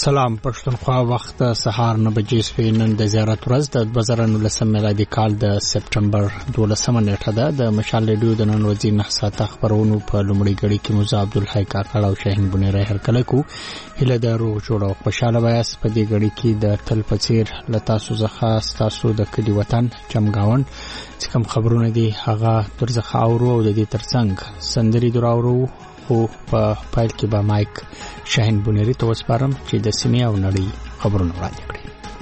سلام پښتونخوا وخت سهار 9 بجې سوي نن د زیارت ورځ د 2019 میلادي کال د سپټمبر 12 نیټه ده. د مشال ریډیو د نن ورځې 9 ساعته خبرونو په لومړي غړي کې موسی عبدالحی کاکړ او شاهین بنيره هرکله کو هله د روغ جوړ او خوشاله وایس په دې غړي کې د تل پڅیر لتاسو زخه تاسو د کلی وطن چمګاون چې کوم خبرونه دي هغه ترځخه اورو او د دې ترڅنګ سندري دراورو او په پایل کې به مایک شاهین بنيره ته وسپارم چې د سیمې او نړۍ خبرونه وړاندې کړي.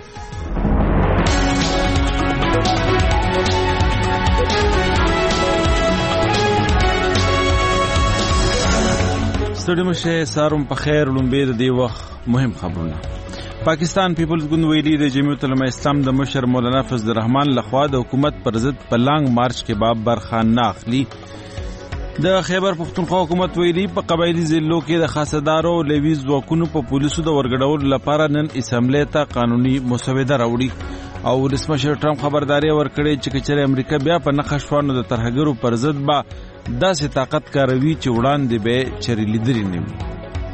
ستړي مشه ساروم په خیر لومبه د دې وخت مهم خبرونه. پاکستان پیپلز ګوند ویلي د جمعیت العلماء اسلام د مشر مولانا فضل الرحمن لخوا د حکومت پر ضد په لانګ مارچ کې باب برخه نه اخلي. د خیبر پختونخوا حکومت ویلي په قبایلی ضلعو کې د خاصدارو لویز ځواکونو په پولیسو د ورګډولو لپاره نن اسمبلی ته قانوني مسوده راوړي او ولسمشر ټرمپ خبرداري ورکړې چې کچره امریکا بیا په نخښوانو د ترهګرو پر ضد به داسې طاقت کاروي چې وړاندې به چری لیدري نه وي.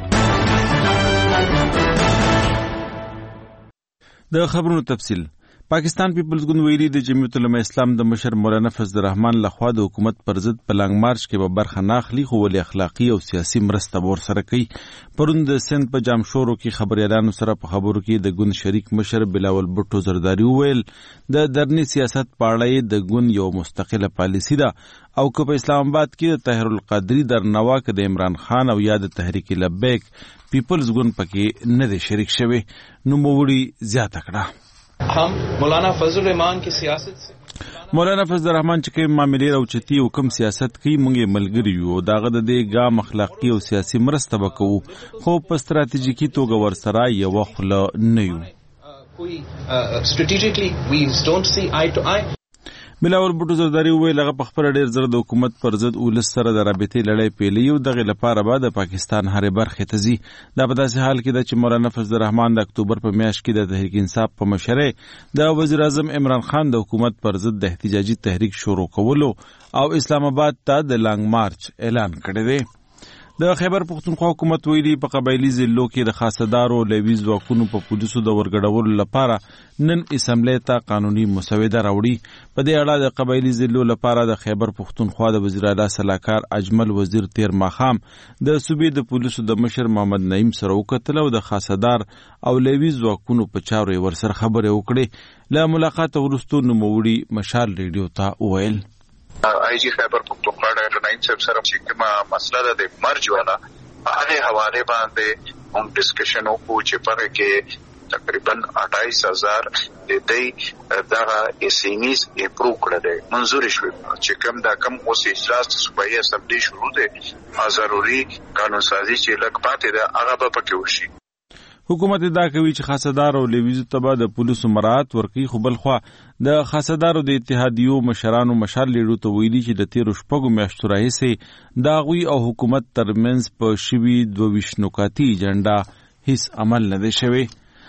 د خبرونو تفصیل. پاکستان پیپلز ګوند ویلي د جمعیت العلماء اسلام د مشر مولانا فضل الرحمن لخوا د حکومت پر ضد په لانګ مارچ کې به برخه نه اخلي خو ولې اخلاقی او سیاسي مرسته ورسره کوي. پرون د سند په جام شورو کې خبريالانو سره په خبرو کې د ګوند شریک مشر بلاول بټو زرداری وویل د درنی سیاست پاړې د ګوند یو مستقله پالیسی ده او که په اسلام آباد کې د طاهر القادری درنوا کې د عمران خان او یا د تحریک لبیک پیپلز ګوند پکې نه دی شریک شوی نو موړي زیاته کړه. हम मौलाना फजल रहमान की सियासत से مولانا فضل الرحمن چې کوم معاملې راوچتي او کوم سیاست کوي مونږه ملګری یو داغه د دې ګام اخلاقی او سیاسي مرسته وکړو خو په ستراتیژیکي توګه ورسره یو خله نه یو کوئی strategically we don't see eye to eye. بلاول بټو زرداری وویل هغه په خپل ډیر زر د حکومت پر ضد ولس سره د رابطې لړۍ پیلي او دغه لپاره به د پاکستان هرې برخې ته ځي. دا په داسې حال کې ده چې مولانا فضل الرحمن د اکتوبر په میاشت کې د تحریک انصاف په مشرۍ د وزیر اعظم عمران خان د حکومت پر ضد د احتجاجي تحریک شروع کولو او اسلام آباد ته د لانګ مارچ اعلان کړی دی. د خیبر پختونخوا حکومت ویلي په قبایلی ضلعو کې د خاصدارو لویز ځواکونو په پولیسو د ورګډولو لپاره نن اسمبلی ته قانوني مسوده راوړي. په دې اړه د قبایلی ضلعو لپاره د خیبر پختونخوا د وزیر اعلی صلاحکار اجمل وزیر تیر ماخام د صوبې د پولیسو د مشر محمد نعیم سره وکتل او د خاصدار او لویز ځواکونو په چارو ورسره خبرې وکړې. له ملاقات وروسته نوموړي مشال ریډیو ته وویل آئی جی خیبر پختونخوا ډاکټر نعیم صاحب سره چې کومه مسله ده د مرج والا هغه حواله باندې موږ ډسکشن وکړو چې په کې تقریبا 28000 د دې دغه اسینیز اپروو کړل منظور شوی چې کوم دا کم اوس اجلاس صوبایي اسمبلی شروع ده ضروري قانون سازي چې لګ پاتې ده هغه به پکې وشي. حکومت دا کوي چې خاصدار او لویزو تبع د پولیسو مراعات ورکړي خو بل خوا د خاصدارو د اتحادیو مشرانو مشال لیډو ته ویلي چې د 13 شپږو میاشتو راهیسې د هغوی او حکومت ترمنځ په شوي 22 نکاتي ایجنډا هیڅ عمل نه دی شوی.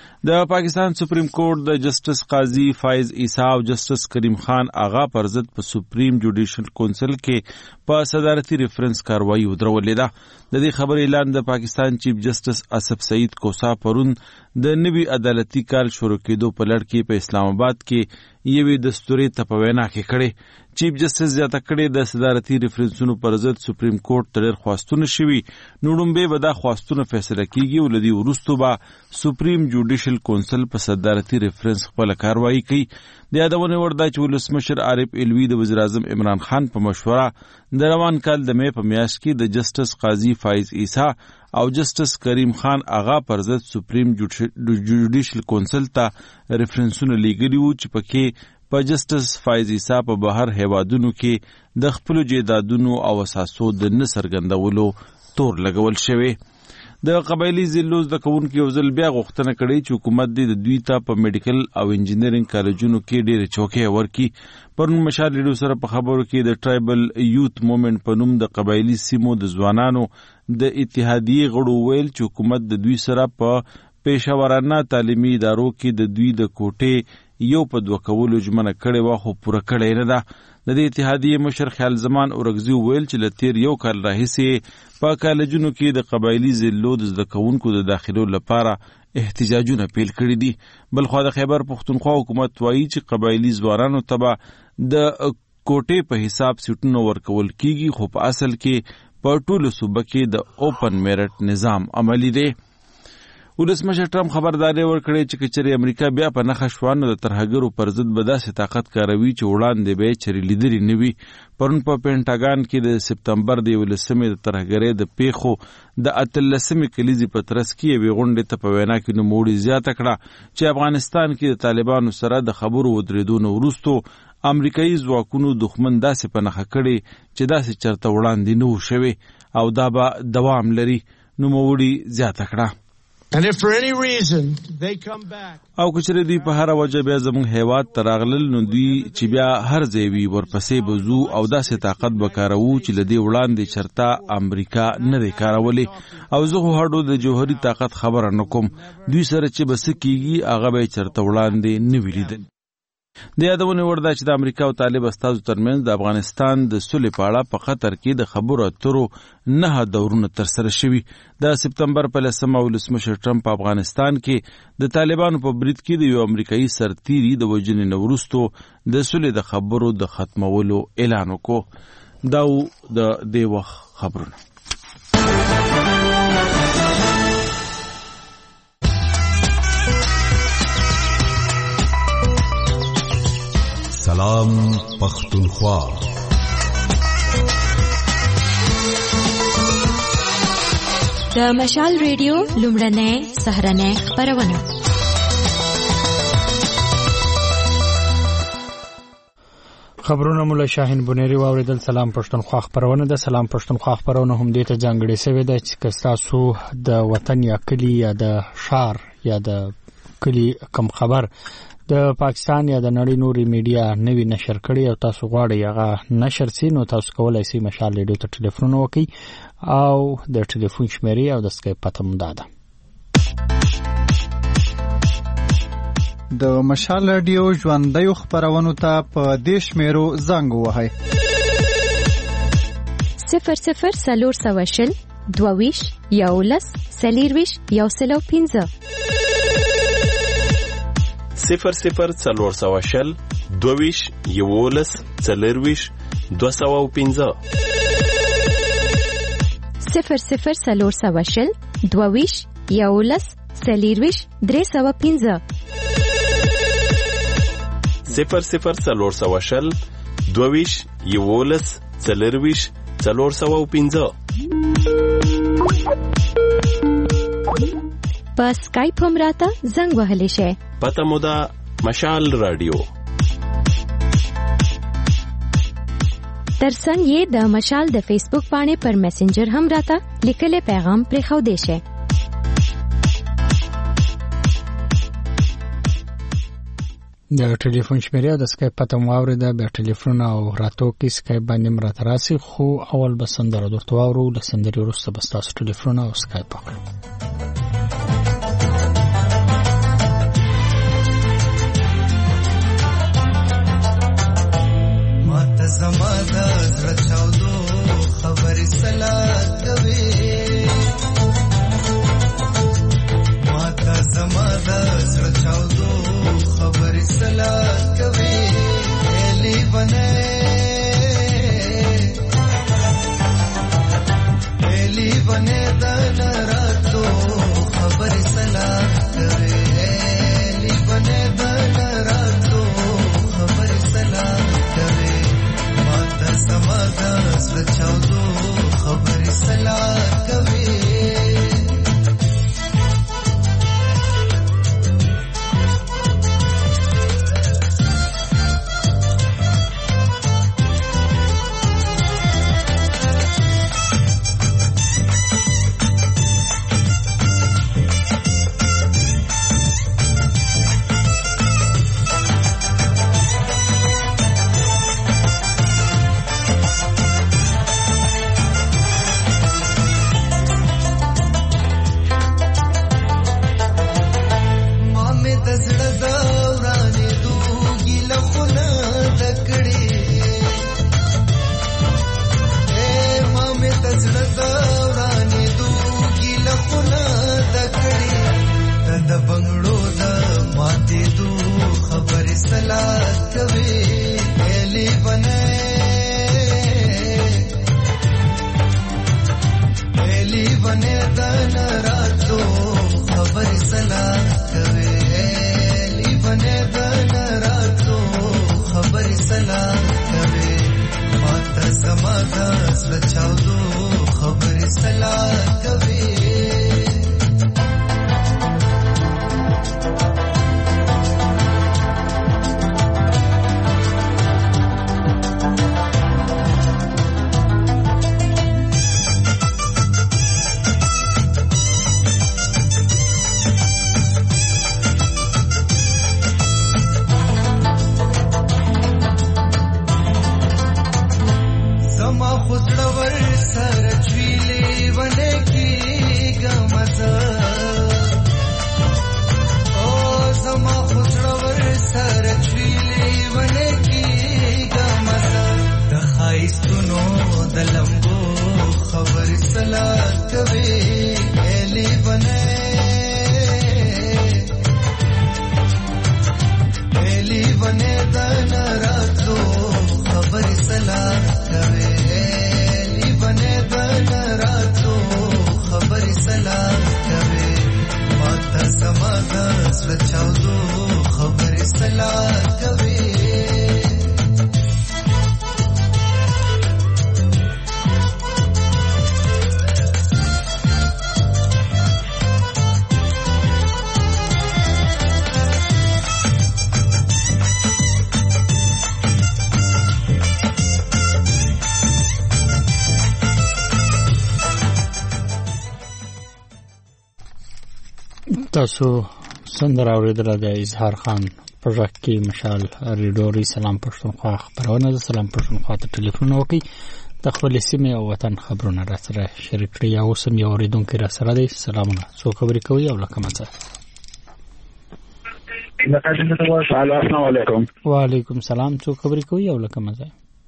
د پاکستان سپریم کورټ د جسټس قاضي فایز عیسی او جسټس کریم خان آغا پر ضد په سپریم جوډیشل کونسل کې په صدارتي ریفرنس کاروایی ودرولې ده. د دې خبرې اعلان د پاکستان چیف جسټس اسف سعید کوسا پرون د نوي عدالتي کال شروع کېدو په لړ کې په اسلام آباد کې یوې دستوري ته په وینا کې کړې. چیف جسټس زیاته کړې د صدارتي ریفرنسونو پر ضد سپریم کورټ ته ډېر خواستونه شوي نو لومبې به دا خواستونه فیصله کیږي او له دې وروسته به سپریم جوډیشل کونسل په صدارتي ریفرنس خپله کاروایی کوي. د یادونې وړ ده چې ولسمشر عارف الوی د وزیر اعظم عمران خان په مشوره د روان کال د مې په میاشت کې د جسټس قاضي فایز عیسی او جسټس کریم خان آغا پر ضد سپریم جوډیشل کونسل ته ریفرنسونه لیږلي وو چې پکې په جسټس فایز عیسی په بهر هیوادونو کې د خپلو جیدادونو او اساسو د نه څرګندولو تور لګول شوی. د قبایلی ضلعو زده کوونکو یو ځل بیا غوښتنه کړې چې حکومت د دوی ته په میډیکل او انجینرینګ کالجونو کې ډېرې چوکۍ ورکړي. پرون مشال لیډو سره په خبرو کې د ټرایبل یوت موومنټ په نوم د قبایلی سیمو د ځوانانو د اتحادیې غړو ویل چې حکومت د دوی سره په پیشاورانه تعلیمي ادارو کې د دوی د کوټې یو په دوه کولو ژمنه کړې وه خو پوره کړې نه ده. د دې اتحادیې مشر خیال زمان اورګزي ویل چې له تیر یو کال راهیسې په کالجونو کې د قبایلي ضلعو د زده کوونکو د داخلو لپاره احتجاجونه پیل کړي دي. بلخوا د خیبر پښتونخوا حکومت وایي چې قبایلی ځوانانو ته به د کوټې په حساب سیټونه ورکول کیږي، خو په اصل کې په ټولو صوبه کې د اوپن میرټ نظام عملی دی. ولسمشر ټرمپ خبرداري ورکړې چې کچري امریکا بیا په نخښه شو نو د ترهګرو پر ضد به داسې طاقت کاروي چې وړاندې به چری لیدري نه وي. پرون په پینټاګان کې د سپتمبر د 11مې د ترهګرۍ د پیښو د 18مې کلیزې په ترڅ کې یوې غونډې ته په وینا کې نوموړي زیاته کړه چې افغانستان کې د طالبانو سره د خبرو ودرېدو نه وروسته امریکایي ځواکونو دښمن داسې په نښه کړي چې داسې چرته وړاندې نه و شوی او دا به دوام لري. نوموړي زیاته کړه And if for any reason they come back او کچره دوی په هر وجه بیا زموږ هیواد تراغلل نو دوی چې بیا هر ځای وی ورپسې بزو او داسې طاقت وکاروو چې لدی وړاندې چرتا امریکا نه دی کارولې او زه هډو د جوهري طاقت خبره نکوم دوی سره چې بس کیږي هغه به چرتا وړاندې نه ویلیدل. د یادونه ورده چې د امریکا او طالب استازو ترمنځ د افغانستان د سولې په اړه په قطر کې د خبرو اترو 9 دورونه ترسره شوي. د سپتمبر په 10مه ولسمشر ټرمپ په افغانستان کې د طالبانو په برید کې د یو امریکایي سرتیري د وژنې نه وروسته د سولې د خبرو د ختمولو اعلان وکړ. دا د دې وخت خبرونه. سلام پختونخوا. د مشال ریډیو لومړنۍ سهرنۍ خبرونه. خبرونه مولا شاهین بونیری واوریدل. سلام پښتونخوا خبرونه ده. سلام پښتونخوا خبرونه هم دې ته ځانګړې شوې ده چې تاسو د وطن یا کلی یا د شهر یا د کلی کم خبر د پاکستان یا د نړۍ نوري میډیا نوی نشر کړي او تاسو غواړئ هغه نشر سي نو تاسو کولای شئ مشال ریډیو ته ټلیفون وکړئ او د ټلیفون شمیرې او د سکایپ پته مو ده. د مشال ریډیو ژوندۍ خبرونو ته په دې شمیرو زنګ ووهئ 00 22 11 40 105 00 22 11 40 205 00 22 11 40 305 00 22 11 40 305 په سکایپ هم راته زنګ وهلی شئ. پته مو ده مشال رادیو. ترڅنګ یې د مشال د فیسبوک باندې پر میسنجر هم راته لیکلي پیغام پرېښودی شئ. د ټلیفون شمیره د سکایپ پته مو واورېده. بیا ټلیفون او راتو کې سکایپ باندې مرته راسي خو اول به سندره درته واورو. له سندرې وروسته به ستاسو ټلیفون او سکایپ وکړو. زماده زړه چاودو خبرې سلات کوي ماته زماده زړه چاودو خبرې سلات کوي الی بنه د نراتو کوي هلي بنه هلي بنه دن راتو خبر سلا کوي هلي بنه دن راتو خبر سلا کوي ماته سماده سلچاودو خبر سلا کوي تاسو سندره اوریدله د اظهار خان پروژه مشال ریډوري سلام پښتونخوا خبرونه د سلام پښتونخوا ته ټلیفون وکي د خپل سیمه او وطن خبرونه را سره شریک کړي او سم یو اوریدونکو را سره دي سلامونه څو خبرې کوي او لکه مڅه السلام علیکم وعلیکم السلام څو خبرې کوي او لکه مڅه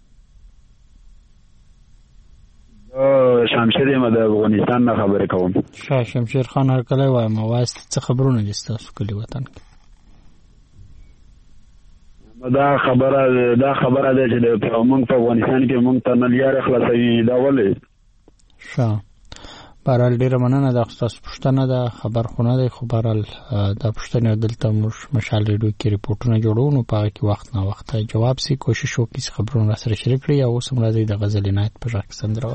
شمشیر احمد افغانستان نه خبرې کوم شاه شمشیر خان هر کله وایم واسط څه خبرونه دي تاسو کلی وطن دا خبره ده چې موږ په افغانستان کې موږ ته نلیار خلاصوي دا ولې شاه بهرحال ډیره مننه د تاسو پوښتنه ده خبر خونه ده خو بهرحال دا پوښتنه دلته موږ مشال ریډیو کې ریپورتونه جوړو نو په کې وخت نه وخت جواب سي کوشش وکړي خبرونه سره شریک کړئ او سم راځي د غزل عنایت پر راک سندره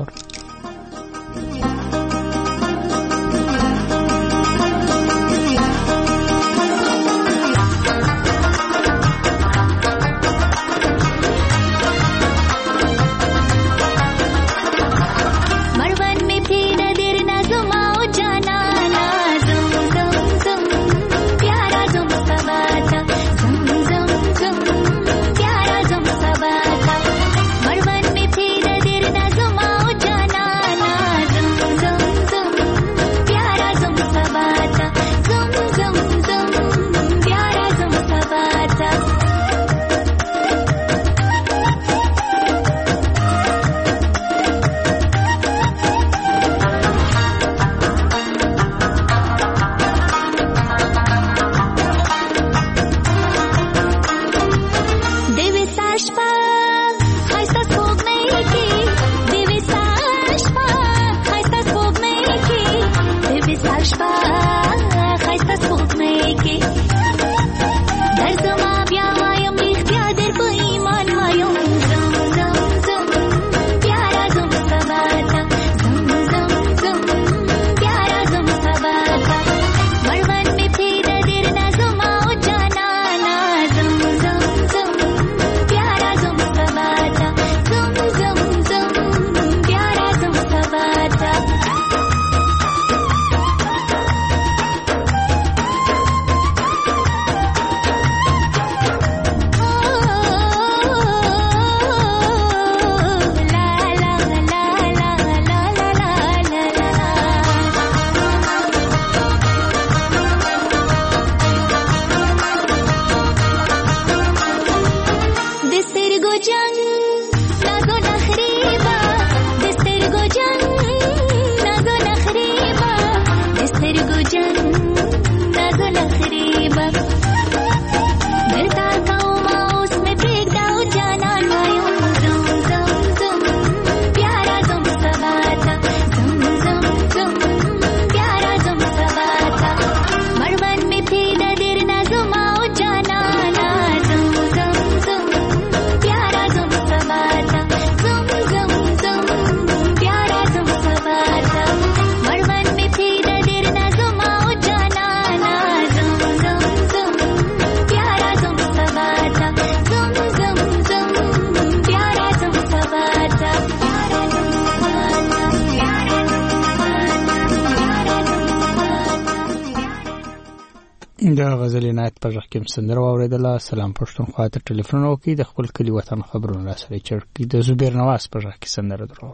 غزل عنایت پر رقم سندره اوریدله. سلام پښتونخوا ته ټلیفون وکړئ د خپل کلی وطن خبرونه راسره چرکی د زبیر نواز پر رقم سندره درو.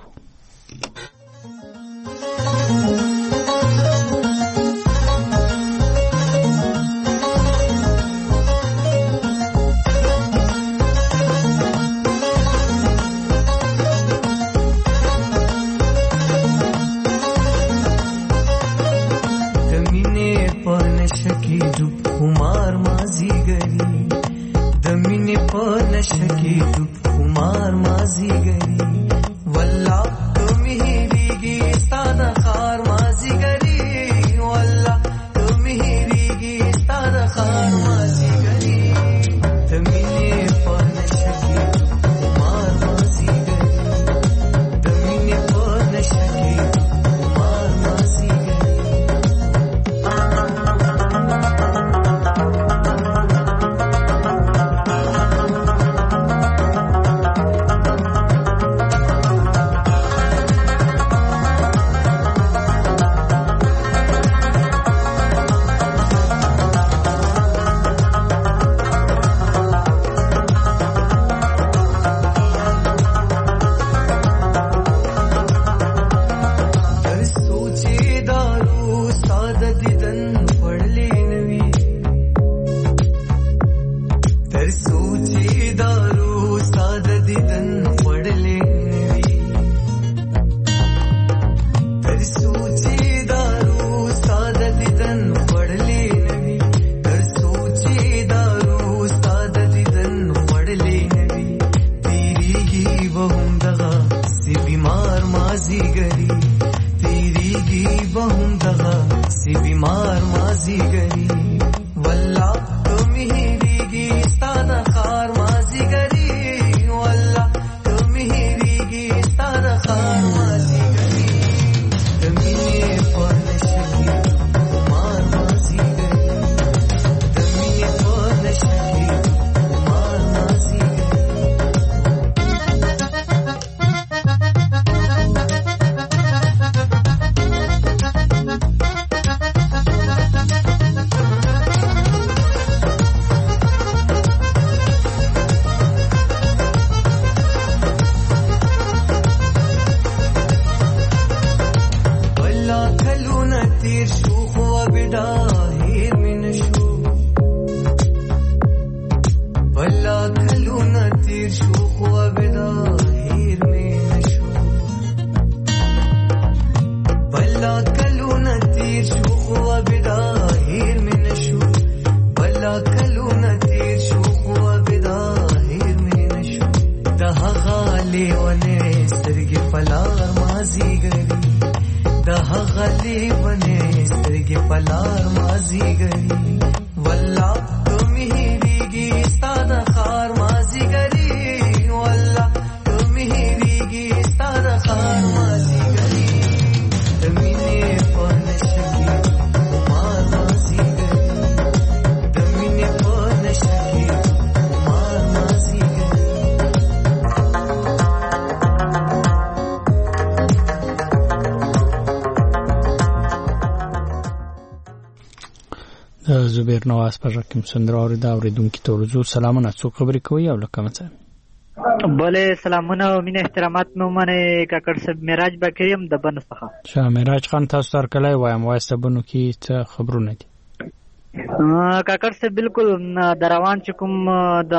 शकी कुमार माजी गरी वल्ला तुम ही रीगी सादा खार माजी गरी वल्ला तुम ही रीगी सादा खार माजी गरी तमीने पान शकी कुमार माजी गरी तमीने पान शकी कुमार माजी زبیر نواز پر رقم سندره اوریدا اوریدونکو ته ورزو سلامونه څو خبرې کوي او لکه مثلا بله سلامونه او مینه احترامات مې ومنئ کاکړ صاحب معراج بکر یم د بن څخه. شاه معراج خان تاسو ته هرکلی وایم وایسته بنو کې څه خبرونه دي؟ کاکړ صاحب بالکل د روان چې کوم د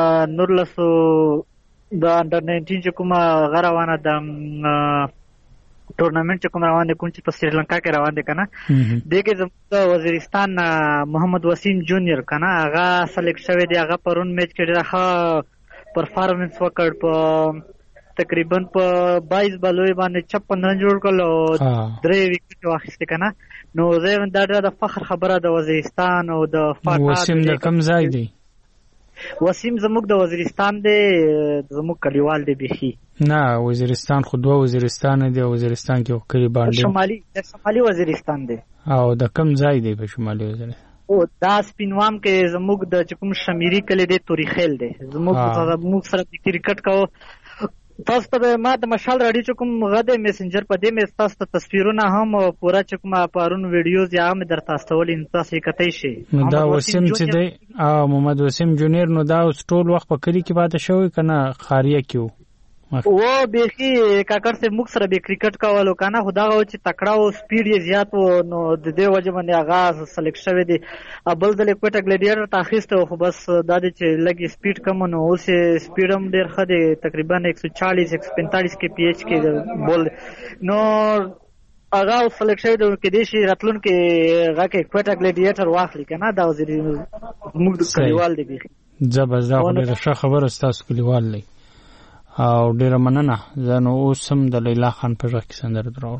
19 د انډر 19 چې کومه هغه روانه د ټورنمنټ چې کوم روان دي کوم چې په سریلانکا کې روان دي کنه دغه زموږ وزیرستان محمد وسیم جونیور کنه هغه سلیکټ شوی دی. هغه پرون میچ کې ډېر ښه پرفارمنس وکړ په تقریبا په 22 بالوي باندې 56 رن جوړ کړل او 3 وکټ واخیستل کنه. نو زه دا د فخر خبره د وزیرستان او د وسیم د کم ځای دی؟ وسیم زموږ د وزیرستان دی، زموږ کلیوال دی بيخي. نه وزیرستان خو دوه وزیرستان دی، وزیرستان کې کلی باندې شمالي وزیرستان دی. او د کم ځای دی په شمالي وزیرستان؟ او دا سپینوام کې زموږ د کوم شمیري کلی دی توریخیل دی. زموږ سره د کرکټ کو تاسو ته ما د مشال راډیو چې کوم غده میسنجر په دې مې تاسو ته تصویرونه هم پورا چې کومه پرون ویډیوز یا هم درته استولین تاسو یې کتای شي. دا وسیم چې دی محمد وسیم جونیر نو دا ټول وخت په کلی کې پاتې شوی کنه خاریه کیو و بیخي کاکر سے موږ سره به کرکټ کولو کنه خدا غو چې تکړه او سپیډ یې زیات و نو د دې وجه باندې آغاز سلیکټ شوی دی. بل د کوټه ګلیډیټر تاخیسته خو بس دا چې لګي سپیډ کم نو اوس سپیډ هم ډیر ښه دی تقریبا 140 145 کې پی ایچ کې بول نو آغاز سلیکټ شوی دی کې دیشي راتلون کې غا کې کوټه ګلیډیټر واخلي کنه دا وزیر موږ د کلیوال دی بیخي زبردا خو ډیره ښه خبره ستاسو کلیوال دی او ډیره مننه. زه نو اوس هم د لیلا خان په غږ کې سندره درو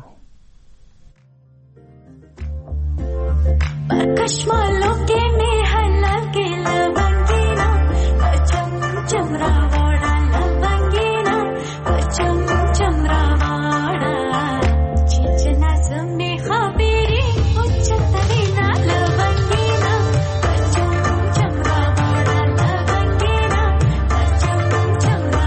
کشمالو کې نه حلال کې لونګینا چم چمرا واړه لونګینا چم چمرا واړه چې نظم نه خبري او چترینا لونګینا چم چمرا واړه لونګینا چم چمرا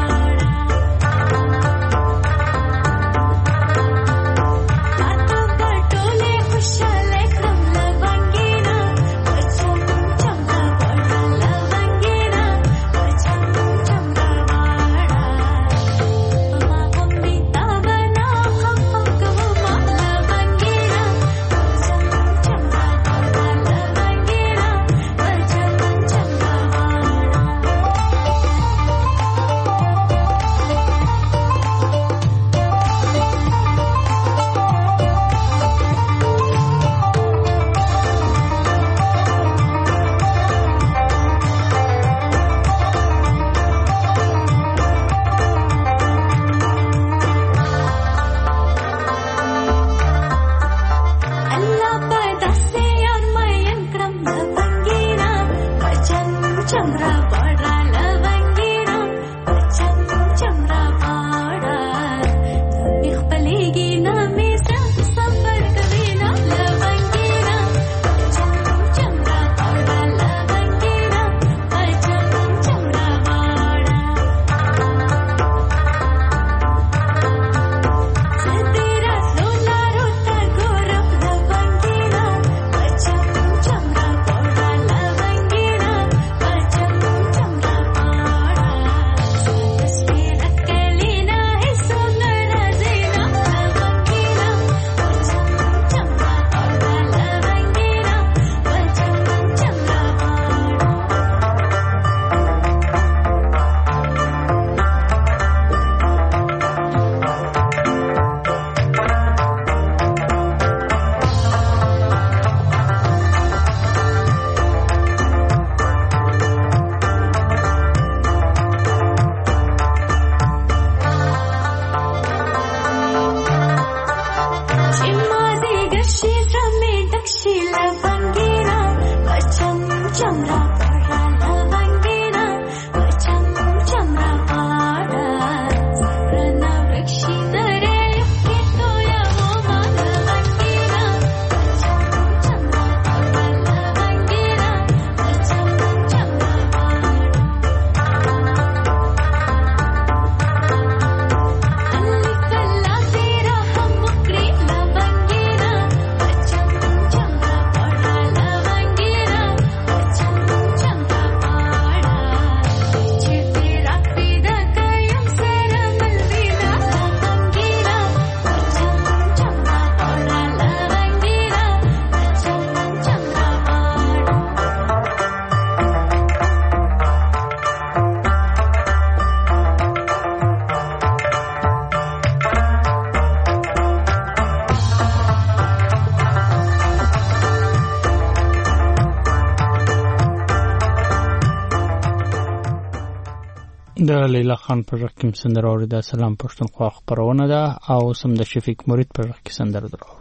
د لیلا خان پر رقم سندر اوریدا سلام پښتونخوا خبرونه ده او سم د شفیق مرید پر رقم سندر درو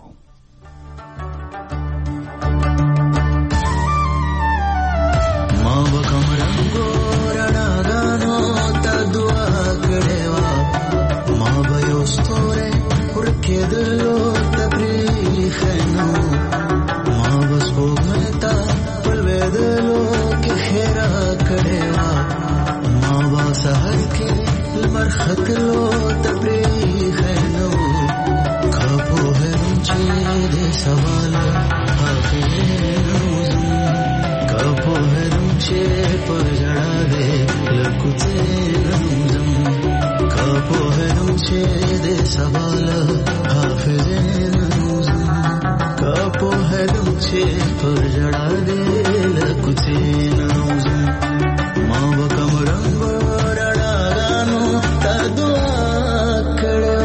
ما وکم رنگو رڼا غانو تا دعا کړوا ما بيو ستوره ورکه دلو تبریخنو ما بس وګمتا پلوېدلو کې خیره کړوا سحر کې لمر مرختلو تبریخ نو کپو هرم چې د سوال حافظ نوزم کپو هرم چې پر جړا دې لکوته نوزم کپو هرم چې د سوال حافظ نوزم کپو هرم چې پر جړا دې لکوته نوزم ما وکم رنگ رڼاګانو تا دعا کړه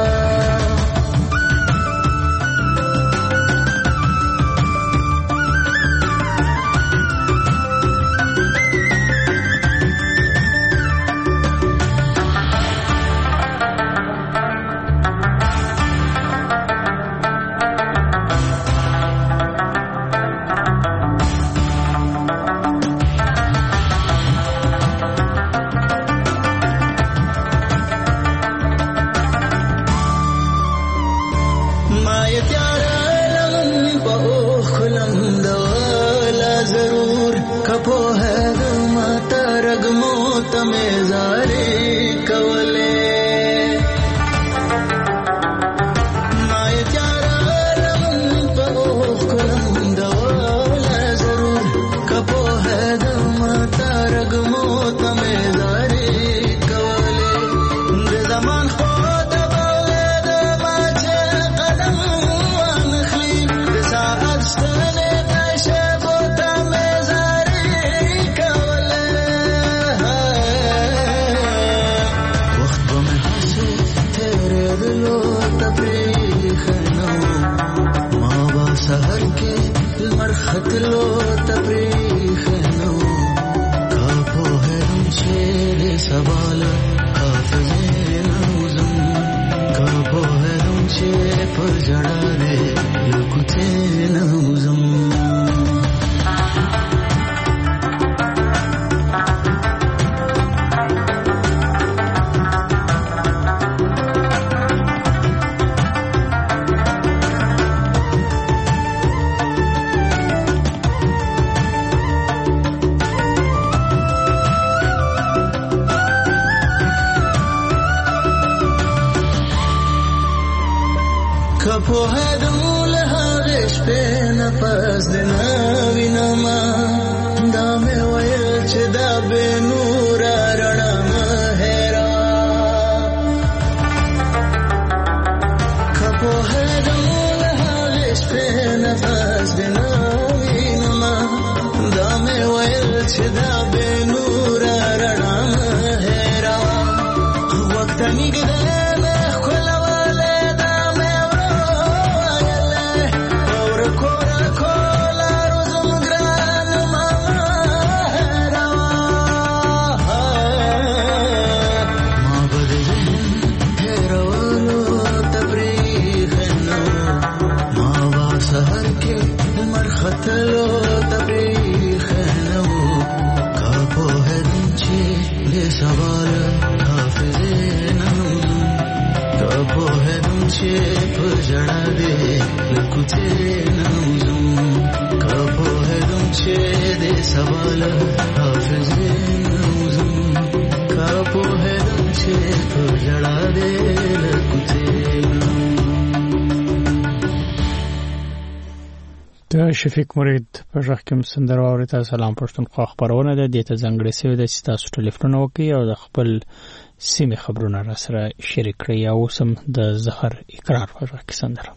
شفیق مرید په ځخ کې سندره اوري. تاسو سلام پښتونخوا خبرونه ده د ته ځنګړې سوي د تاسو ټلیفون وکي او د خپل سیمه خبرونه را سره شریک کړئ او سم د زهر اقرار په ځخ کې سندره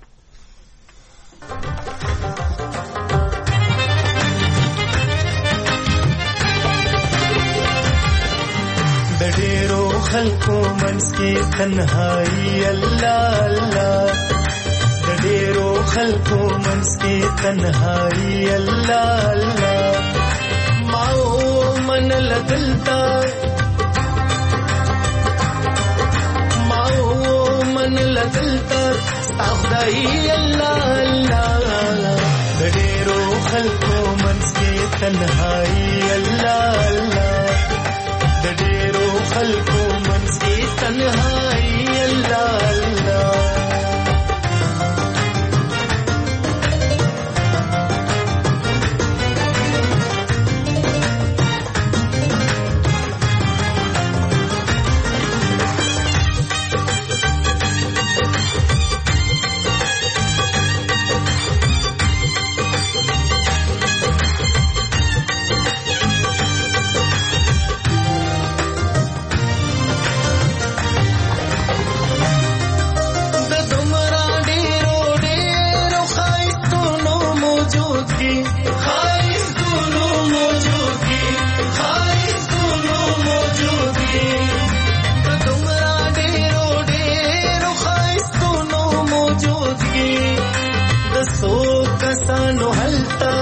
د ډېرو خلکو منځ کې تنهایی الله الله ډېرو خلکو منځ کې تنهایی الله الله ما من لدلتا ستا خدای الله الله ډېرو خلکو منځ کې تنهایی الله الله ډېرو خلکو منځ کې تنهایی الله الله کسانو هلتا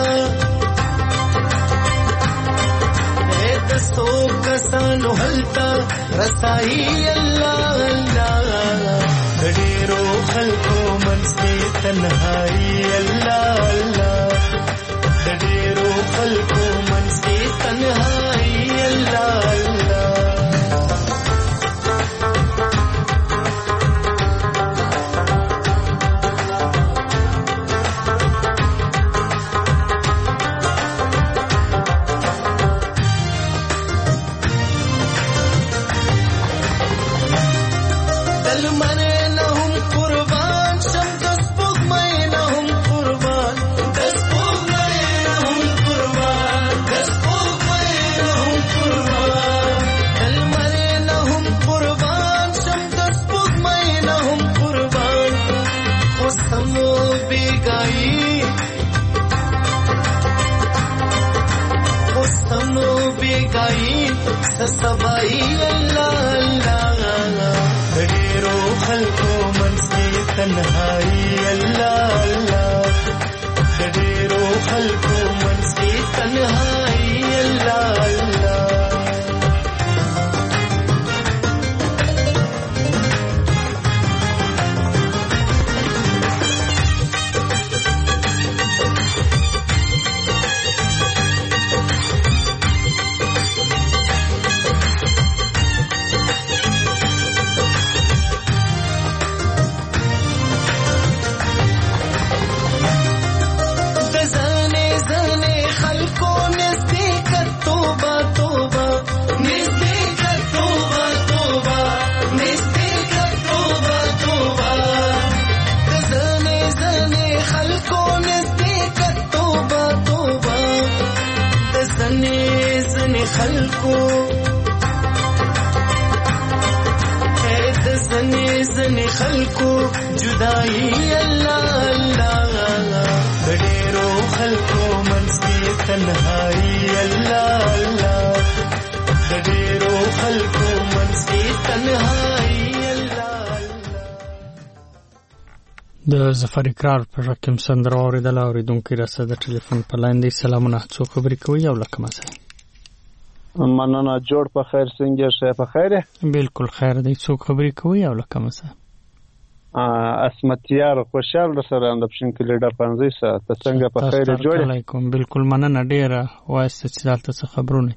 دسو کسانو هلتا رسائی الله الله ډېرو خلکو منځ کې تنهایی الله الله ډېرو خلکو منځ کې تنهایی الله الله سبائی اللہ اللہ ډېرو خلکو منځ کې تنهایی الله الله ډېرو خلکو منځ کې تنهایی الله الله خلکو زنې خلکو جدائی الله الله ډېرو خلکو منځ کې تنهایی الله الله ډېرو خلکو منځ کې تنهایی الله د ظفر اقرار په رقم سندره اوریدل اوریدونکو راسه د ټلیفون په لاین دی سلامونه څو خبرې کوي او لکه مسه مننه جوړ په خیر څنګه شه په خیره بالکل خیر دی څو خبرې کوي او لکه مسه اسمتیار خوشحال سره د پښین کلیډر 15 ساعت څنګه په خیره جوړ علیکم بالکل مننه ډیره واسطه چې دلته څه خبرونه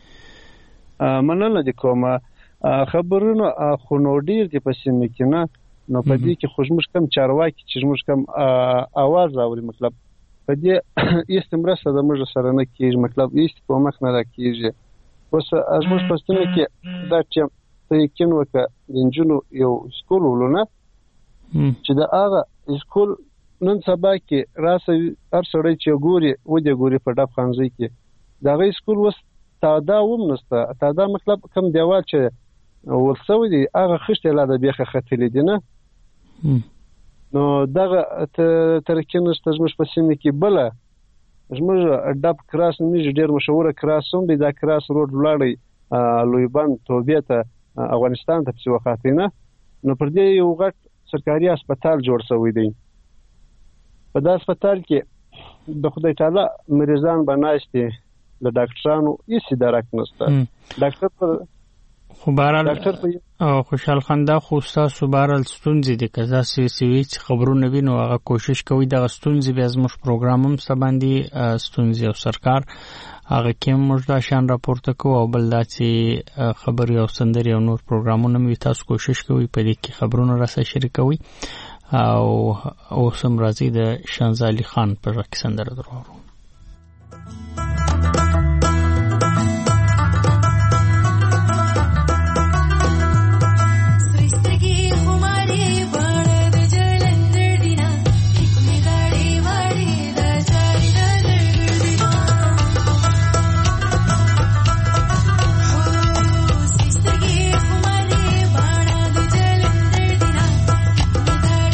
مننه د کومه خبرونه خو نو ډیر دي په سیمه کې نه نو په دې کې خوشمش کم چارواکي چې موږ کم आवाज اوري مطلب په دې استمرار سره موږ سره نه کیږي مطلب ایست کومه نه راکیږي اوس موږ په سیمه کې دا چې یقین وکړه د جنونو یو سکول ولونه چې دا هغه سکول نن سبا کې راسه هر سړی چې ګوري و دې ګوري په ډب خانځي کې دا غي سکول وس تادا ومنسته تادا مطلب کم دیوال چې ولسوي دي هغه خشته لا د بیخه خطلې دي نه نو دغه ترکینه ستاسو په سیمه کې بل زموږ ډب کراس نمیږي ډیر مشهور کراسوم دی دا کراس روډ ولاړی لویبان توبې ته افغانستان ته په وخاتینه نو پر دې یو غټ سرکاري هسپتال جوړ شوی دی په دا هسپتال کې د خدای تعالی مریضان بناشتي د ډاکټرانو هیڅ درک نشته ډاکټر خو بهرحال خوشحال خان دا خو تاسو بهرحال ستونزې دي که داسې وي چې خبرونه وي نو هغه کوشش کوي دغه ستونزې بیا زموږ پروګرام هم څه باندې ستونزې او سرکار هغه کې موږ دا شان راپورته کوو او بل دا چې خبرې او سندرې او نور پروګرامونه مې تاسو کوشش کوي په دې کې خبرونه راسره شریکوي او اوس هم راځي د شانزالي خان پر کې سندره درو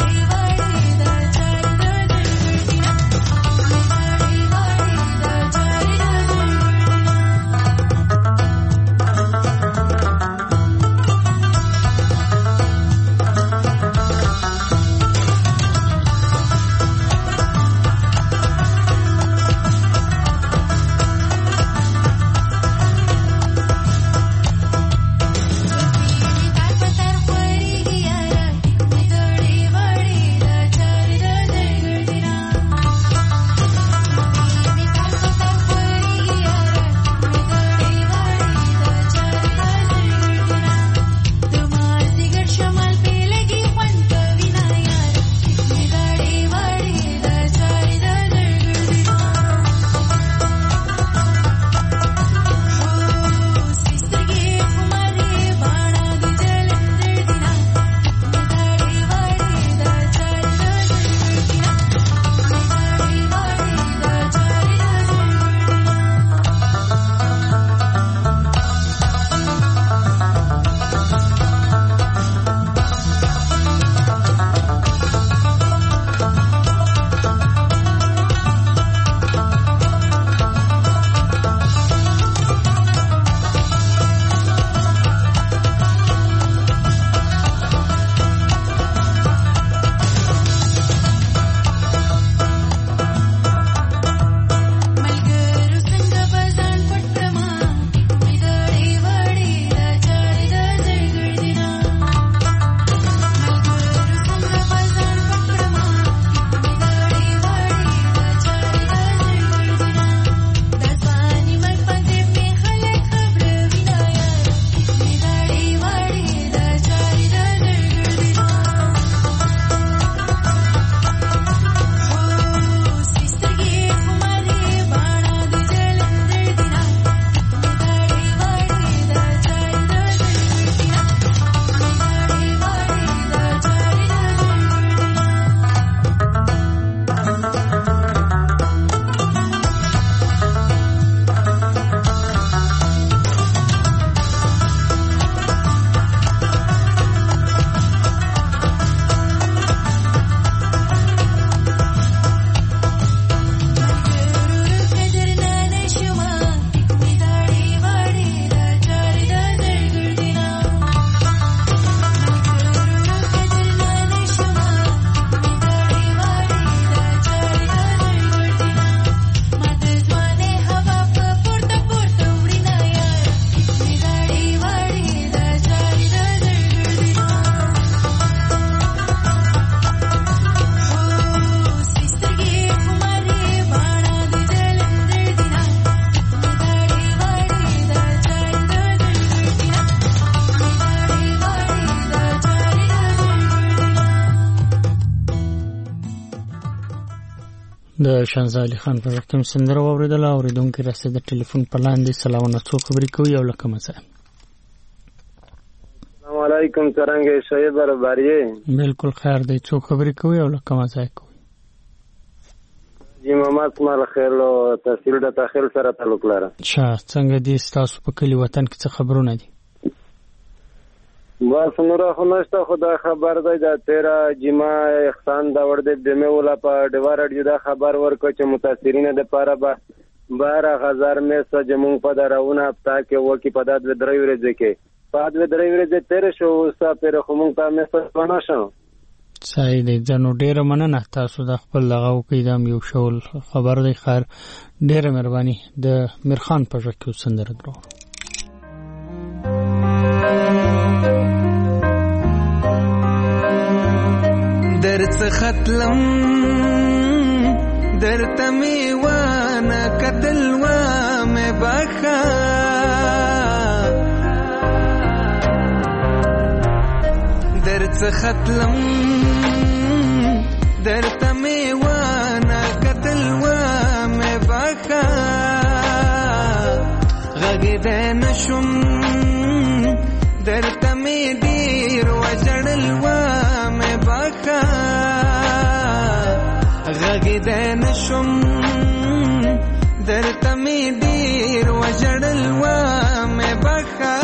da د شانزالي خان په وخت کې سندره واوریدله. اوریدونکي راسته د ټلیفون په لاندې سلامونه څو خبرې کوي او لکه مزه. السلام علیکم څنګه شې برابرې؟ بالکل خیر دی. څو خبرې کوي او لکه مزه کوي. جی محمد اسماعیل خیل او تحصیل د تخیل سره تعلق لري. څنګه دي تاسو په کلی وطن کې څه خبرونه دي؟ بس نور خو نشته. خدا خبر دی دا 13 جمعه احسان دا ور دې دمه ولا په ډیوار اډیو خبر ورکو چې متاثرین د پاره به 12000 میسه جمع په دراونه هفته کې وکی په داد و درې ورځې کې پاد و درې ورځې تیر شو سا پر خمون ته میسه ونه شو. صحیح دی. ځنو ډیره مننه تاسو د خپل لغاو کې دام یو شول خبر دی. خیر ډیره مهرباني. د میرخان په ژکو سندره درو. درڅ ختلم درته میوانه قتل و مې بخا درڅ ختلم درته میوانه قتل و مې بخا غږیدې نشم درته می ډیر وجړل و مې بخا غږیدې نشم درته می ډیر وجړل و مې بخا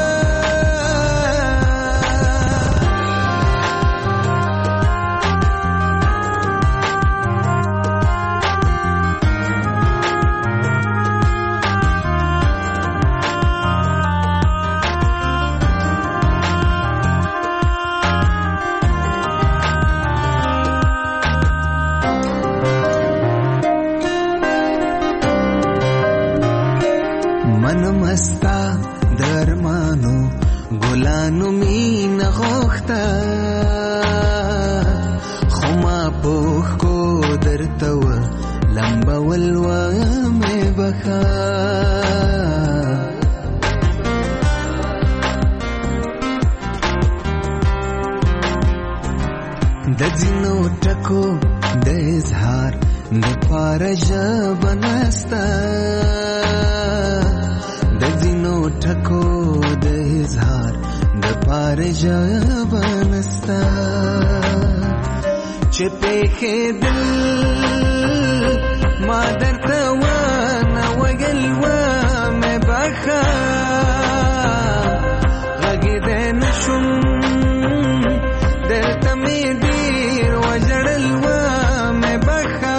مستا درمانو ګلانو مين غوخته خما پوخ کو درتو لمبا ولوا مې بخا د جنو ټکو د اظهار د پارج بنستا د جنو ټکو د اظهار د پارج بنستا چې په دل ما درته ونه وګل و مې بخا غږیدې نشم درته مې ډیر وجړل و مې بخا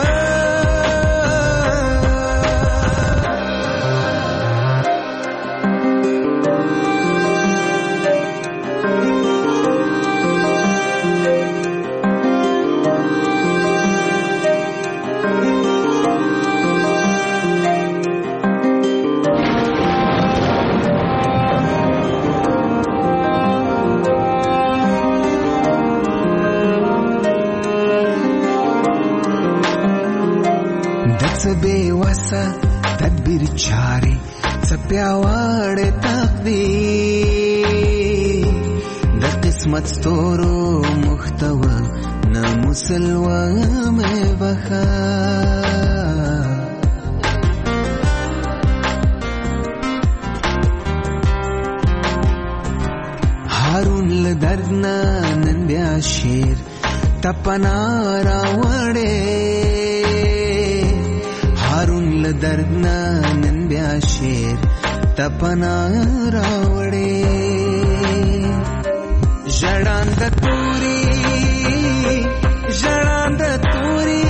بے وسا تدبیر چاري سپیاوړ تقدیر د قسمت ستورو محتوا نه مسلوا مې بخا هارون لدردنا نن بیا شیر تپنا راوړې هارون لدردنا نن بیا شیر تپنا راوړې ژړاند توري ژړاند توري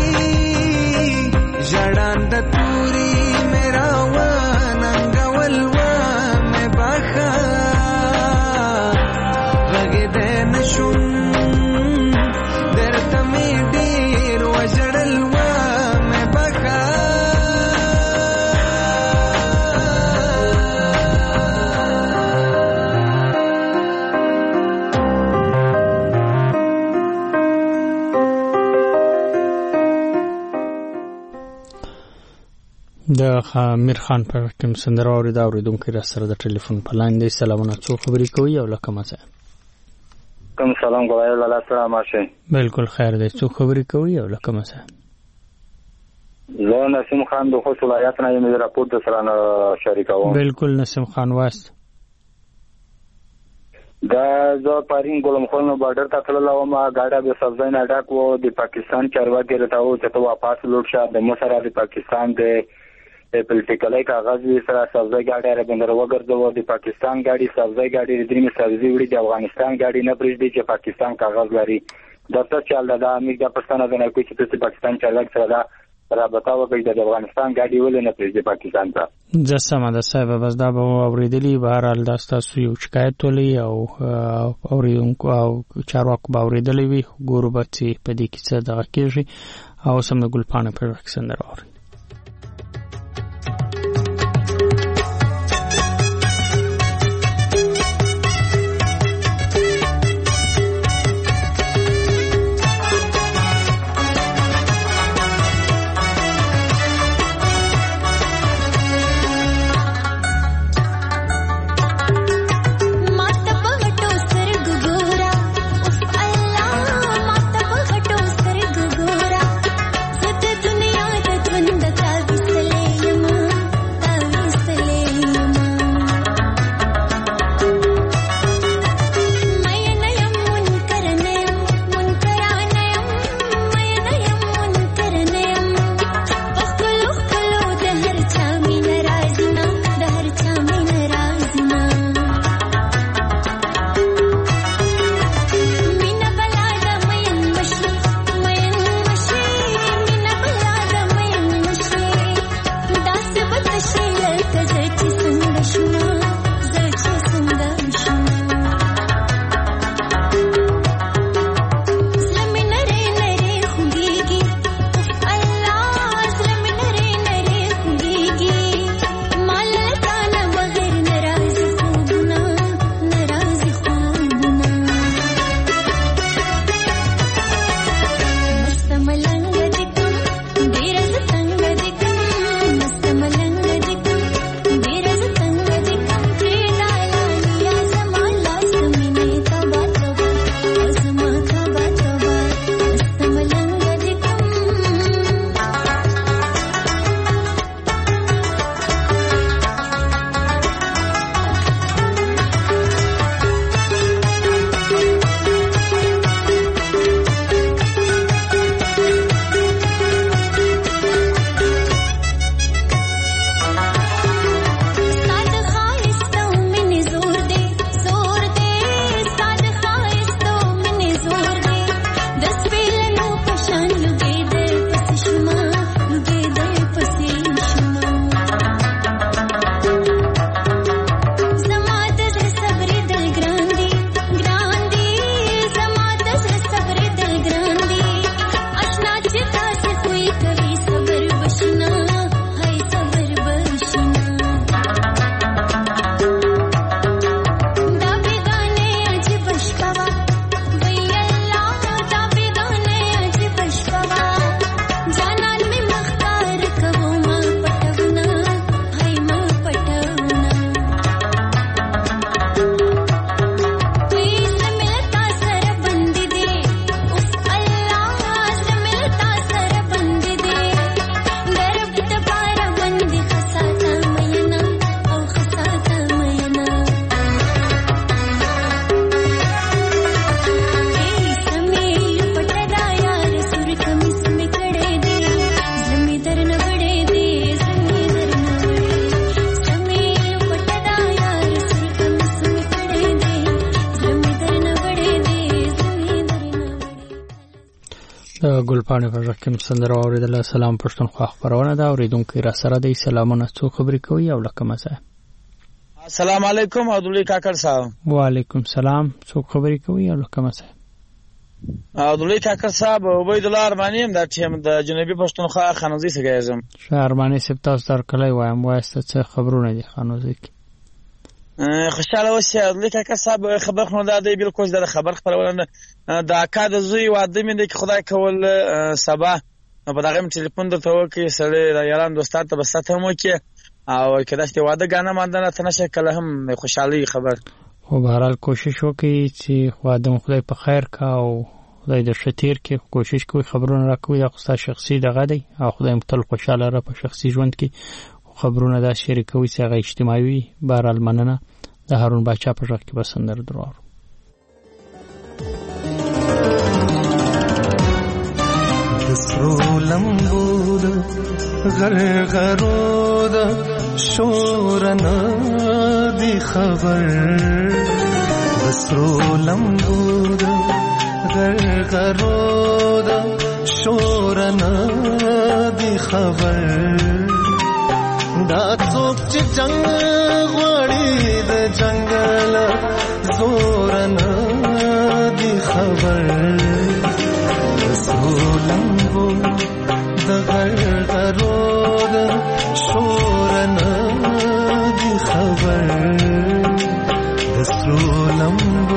ژړاند توري میرا وننګول و مې بخا غږیدې نشم درته مې ډیر وژړل و مې بخا د امیر خان په کوم سندره اورید اوریدونکو را سره د ټلیفون په لاین دی. سلامونه څو خبرې کوي او لکه مزه. کوم سلام غواړم لاله سلام ماشه. بالکل خیر دی. څو خبرې کوي او لکه مزه. زه نسیم خان د خوست ولایت نه یم، راپور سره شریکوم. بالکل نسیم خان واست دا زه پارین ګلم خان بارډر ته تللم، ګاډه به سبزی نه ډک و، د پاکستان چارواکي راته و چې ته واپس لوټ شه، د مصر د پاکستان د پولیټیکلي کاغذ سره سبزی ګاډه را بندر وګرځو، د پاکستان ګاډي سبزی ګاډي د درې سبزی وړي، د افغانستان ګاډي نه پرېږدي چې پاکستان کاغذ لري. دا څه چل ده؟ امیر د پښتنه د نه کوي چې ته پاکستان چارواکي سره رابطه وکړي د افغانستان ګاډي ولې نه پرېږدي پاکستان ته. جسمه ده صاحب، بس دا به اوریدلی بهر حال دا تاسو یو شکایت ولې او اوریدونکو او چارواکو به اوریدلی وي، ګورو به چې په دې کې څه دغه کېږي. او سم د ګلپاڼه په وخت سندره اوري. ګلپاڼه په رقم سندره اوریدله. سلام پښتونخوا خبرونه ده، اوریدونکو را سره د سلامونه څو خبرې کوي او لکه مزه. السلام علیکم عبدالله کاکړ صاحب. وعلیکم سلام، څو خبرې کوي او لکه مزه. عبدالله کاکړ صاحب، عبید الله ارمانی د ټیم د جنوبي پښتونخوا خانوزي څخه یم. ارمانی سپ تاسو در کله وایم واسطه څه خبرونه دي خانوزي کې. خوشاله اوسئ عبدالله کاکړ صاحب. خبر خو نه ده بالکل د خبر خبرونه د اکا د زوی واده مې د خدای کول سبا په دغه ټلیفون درته وکړي سړی د یاران دوستان ته بسات هم وکړي او کله چې واده غانه ماندنه تنشه کله هم خوشحالي خبر. خو بهرحال کوشش وکړي چې واده خدای په خیر کا او خدای د شتیر کې کوشش کوي خبرونه راکوي دا خو شخصي دغه دی او خدای متل خوشاله را په شخصي ژوند کې خبرونه دا شریکوي چې هغه اجتماعي بهرحال مننه د هارون باچا په ژغ کې بسندر درو دسرو لمبود غرغرود شورنا دی خبر دسرو لمبود غرغرود شورنا دی خبر دا څوک چې جنگ غوړي د جنگل زورنا دی خبر سولنګو د غرغرود شورنا دی خبر د سولنګو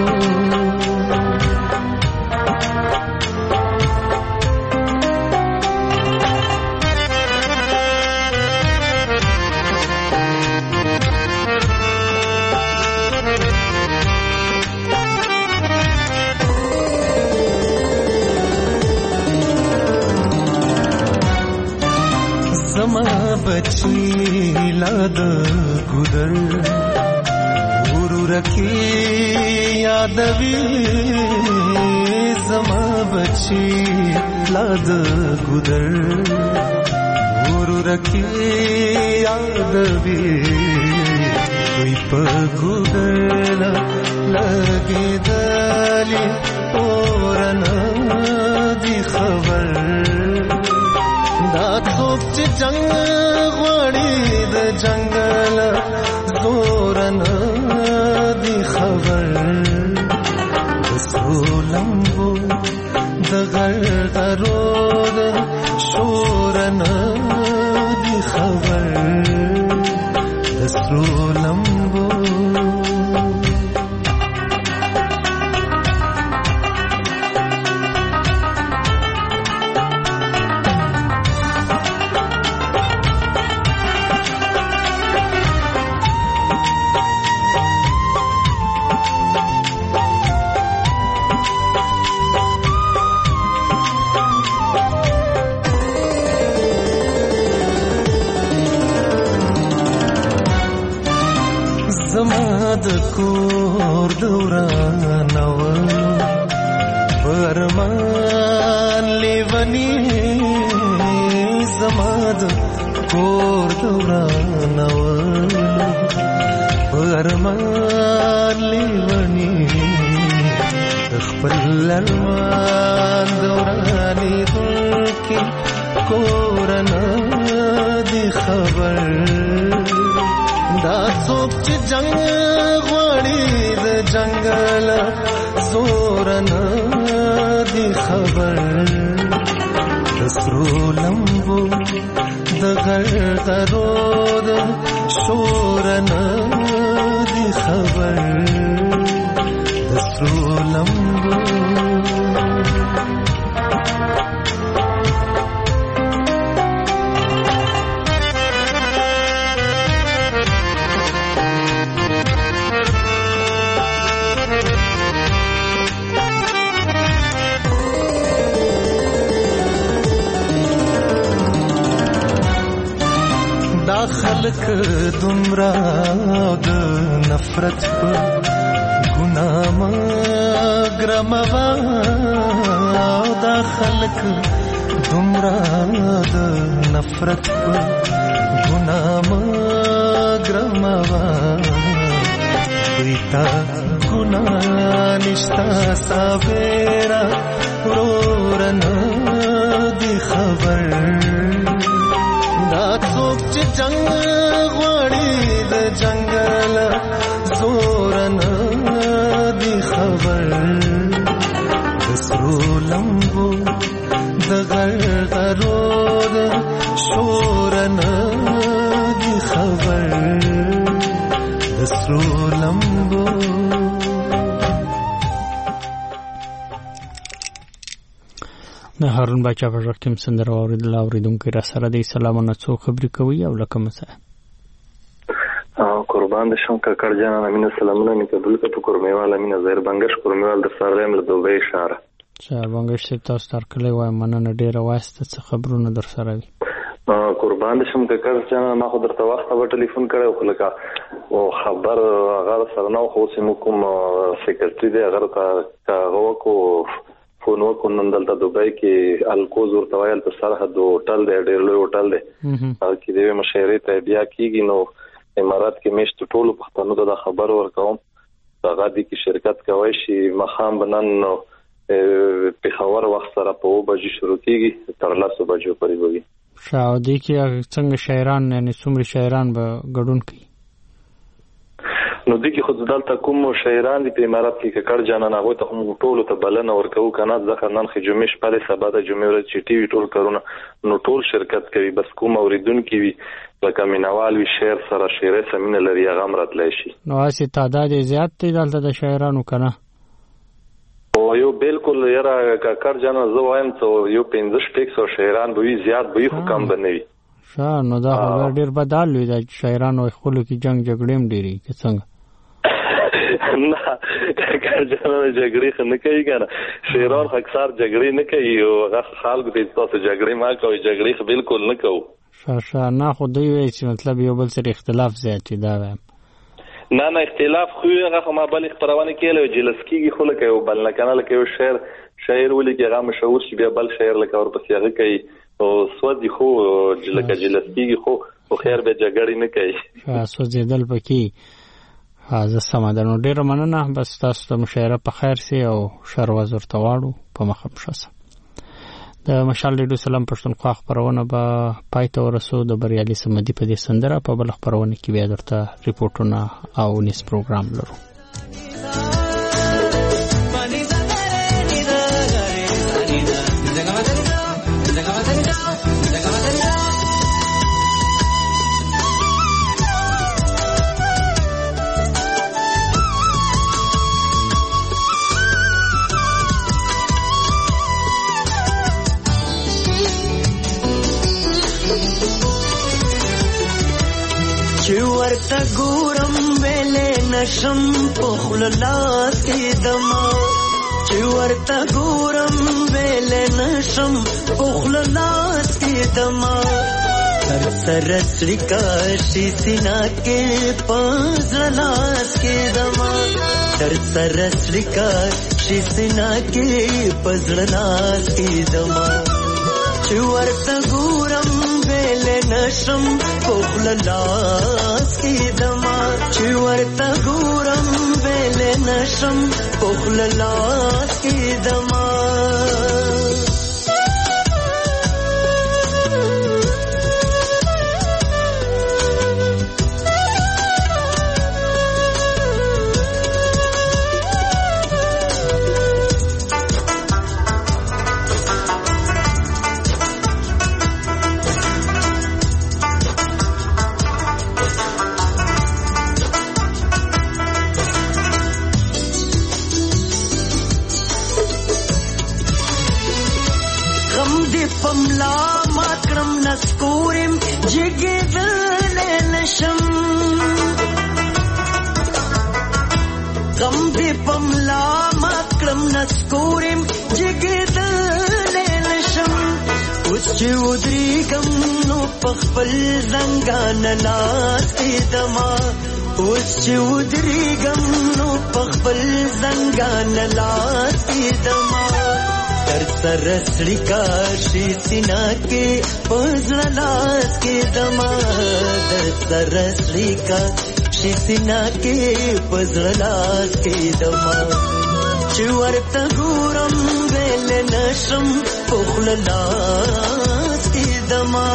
बची लाद गुदर गुरु रखी यादवी जमा बची लाद गुदर गुरु रखी यादवी कोई पगुदर लगे दली और दी खबर څوک چې جنگ غوړي د جنگل زورنا دی خبر سولنګو د غرغرود شورنا دی خبر سولنګو کور دورانو برمان لیونی زماد کور دورانو برمان لیونی خپل المان دورانی دلکی کورنا دی خبر دا څوک چې جنگ غوړي د جنگل زورنا دی خبر دسرو لمبو د غرغرود شورنا دی خبر دسرو لمبو خلق دمرا د نفرت په ګناه مګرموا دا خلق دمرا د نفرت په ګناه مګرموا ویتا ګناه نشتا ساویرا ورورنا دی خبر دا څوک چې جنگ غوړي د جنگل زورنا دی خبر دسرو لمبو د غرغرود شورنا دی خبر دسرو لمبو د هارون باچا په ژغ کې سندره اوریدل اوریدونکو را سره د سلامونه څو خبرې کوي او لکه مسه قربان د شم ککړ جان امینه سلامونه می قبول کړه کورمیوال امینه زهر بنگش کورمیوال د سارلم له دوبه اشاره بنګش صاحب تاسو تر کله وای مننه ډیره واسطه څه خبرونه در سره وي قربان شم که کړ چې ما خو درته وخت به ټلیفون کړو خو لکه او خبر هغه سره نو خو سم کوم سیکریټری دی هغه هغه کو فون وکړ نن دلته دوبۍ کې الکوز ورته وایل په سرحد هوټل دی ډېر لوی هوټل دی هغه کې د مشورې ته بیا کیږي نو امارات کې مشت ټولو پښتنو ته خبر ورکوم هغه دې کې شرکت کوي شي مخام بنن په خبر وخت سره په 2 بجې شروع کیږي تر 10 بجو پورې وي شاودي کې څنګه شاعران یعنی څومره شاعران به ګډون کوي نو د کې خود دلته کوم شاعران دي په امارات کې کړ جانان هغه ته هم ټول ته بلنه ورکو کنه ځکه نن خې جمعې شپه سبا د جمعې ورځ چې ټي وي ټول کارونه نو ټول شرکت کوي بس کوم اوریدونکو وي لکه مینوال وی شعر سره شعر سمینه لري هغه مرتلای شي نو اسی تعداد زیات دی دلته د شاعرانو کنه او یو بالکل یاره کار جانو زه وایم ته یو 15 شاعران به زیات به خو کم بنوي نو دا خبر ډیر بدل وي د شاعرانو خپل کې جنگ جګړې ډیری که څنګه نه کار جانو جګړې نه کوي کنه شاعران اکثر جګړې نه کوي او هغه خلک د تاسو جګړې ما کوي جګړې بالکل نه کوي نه خو دوی وایي چې مطلب یو بل سره اختلاف زیات دی دا نه اختلاف خو هغه ما بل خبرونه کېله جلسکیږي خو لکه یو بل نه کنه لکه یو شاعر ولې کې هغه مشهور شي بیا بل شاعر لکه ورپسې هغه کوي او سودی خو لکه جلسکیږي خو خیر به جګړې نه کوي سوځیدل پکې زه سمادنو ډیره مننه بس تاسو ته مشاعره په خیر سي او شر وزر تواړو په مخه بشاسه د مشال ریډیو سلام پښتونخوا خبرونه به پایته ورسو د بریالي سمدي په دې سندره په بل خبرونه کې بیا درته ریپورتونه او نیس پروګرام لرو ورته ګورم ویلې نشم په خوله لاس کې دما چې ورته ګورم ویلې نشم په خوله لاس کې دما تر سره سړیکا شي سینا کې پاس لاس کې دما تر سره سړیکا شي سینا کې پاس لاس کې دما چې ورته ګورم ویلې نشم په خوله لاس کې دما چې ورته ګورم ویلې نشم په خوله لاس کې دما چې ودریګم نو پخپل زنګان لاس کې دما اوس چې ودریګم نو پخپل زنګان لاس کې دما تر سره سړیکا شي سینا کې پزړ لاس کې دما تر سره سړیکا شي سینا کې پزړ لاس کې دما چې ورته ګورم ویل نشم په خوله لاس کې دما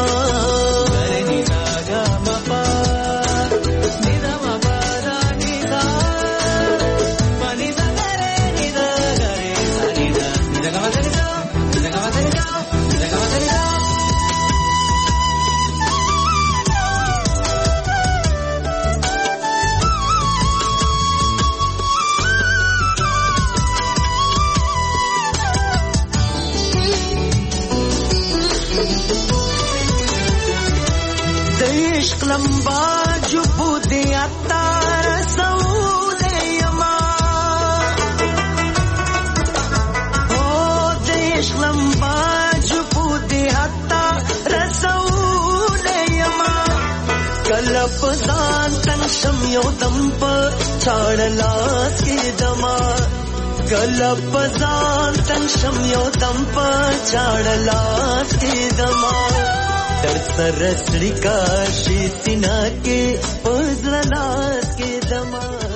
लंबा जुबू दिया तारा सऊदे यमा ओ شم یو دم په چاړلاس کې دما کله پزان تن شم یو دم په چاړلاس کې دما در سر سړی کا شي سینا کې پزړلاس کې دما